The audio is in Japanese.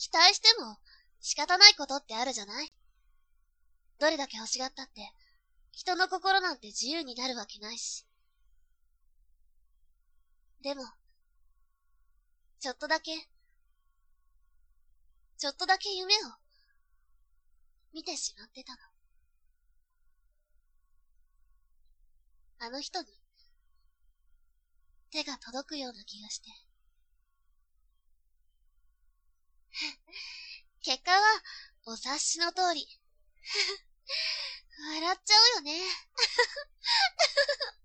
期待しても仕方ないことってあるじゃない？どれだけ欲しがったって、人の心なんて自由になるわけないし。でも、ちょっとだけ夢を見てしまってたの。あの人に手が届くような気がして。結果はお察しの通り。笑っちゃうよね。